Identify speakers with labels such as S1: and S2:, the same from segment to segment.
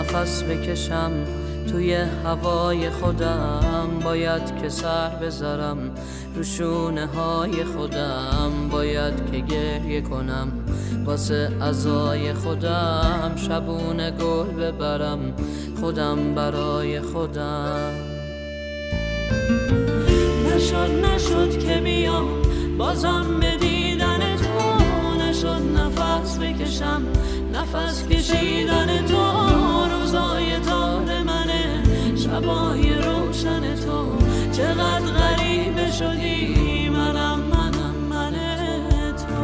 S1: نفس بکشم توی هوای خودم، باید که سر بذارم رو شونه های خودم، باید که گریه کنم واسه عزای خودم، شبونه گل ببرم خودم برای خودم. نشد که بیام بازم به دیدن تو، نشد نفس بکشم نفس کشیدن تو، روزای تار منه شبای روشن تو، چقدر غریبه شدی منم تو.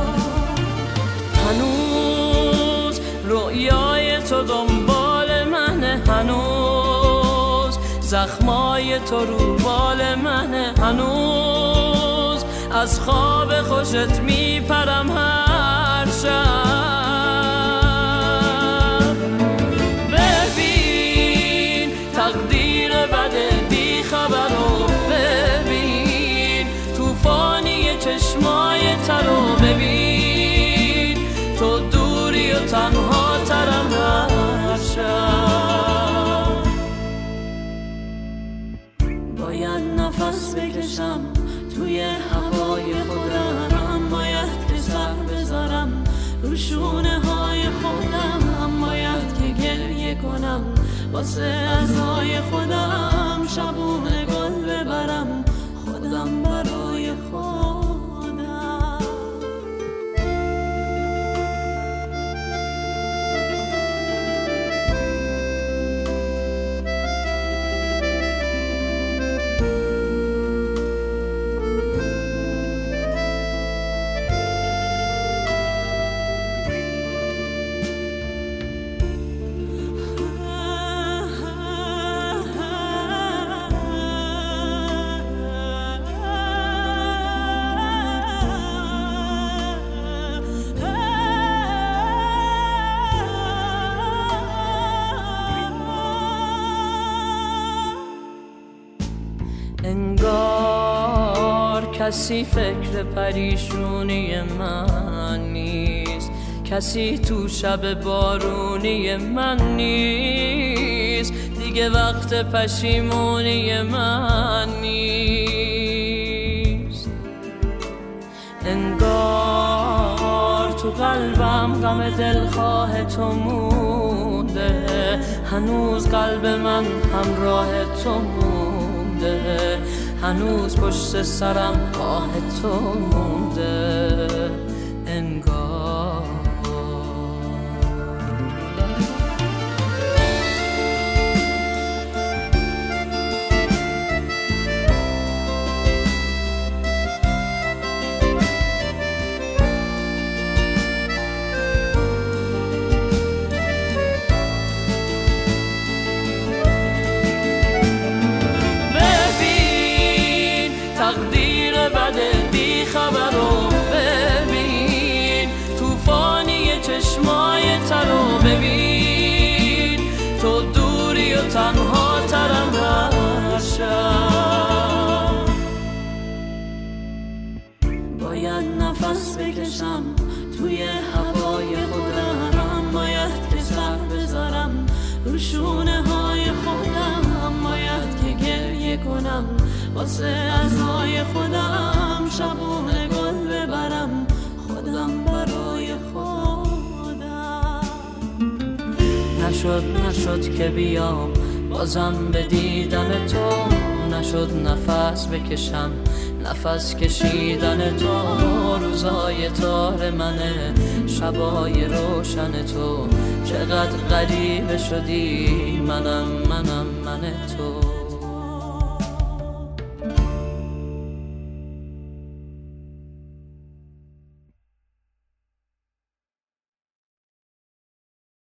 S1: هنوز رویای تو دنبال منه، هنوز زخمای تو رو بال منه، هنوز از خواب خوشت میپرم هر شب. ببین تقدیر بده بی خبر رو، ببین توفانی چشمای ترو، ببین تو دوری و تنها ترم هر شب. باید نفس بکشم توی هوای خودم، باید که سر بذارم رو شونه های خودم، باید که گریه کنم واسه عزای خودم، شبونه گل ببرم خودم برای خودم. انگار کسی فکر پریشونی من نیست، کسی تو شب بارونی من نیست، دیگه وقت پشیمونی من نیست. انگار تو قلبم غم دلخواه تو مونده، هنوز قلب من همراه تو مونده، هنوز پشت سرم آه تو مونده. انگار تقدیر بده بی خبر رو، ببین توفانی چشمای ترو، ببین تو دوری و تنها ترم هر شب. باید نفس بکشم توی هوای خودم، باید که سر بذارم رو شونه های خودم، باید که گریه کنم واسه عزای خودم، شبونه گل ببرم خودم برای خودم. نشد که بیام بازم به دیدن تو، نشد نفس بکشم نفس کشیدن تو، روزای تار منه شبای روشن تو، چقدر غریبه شدی منم تو.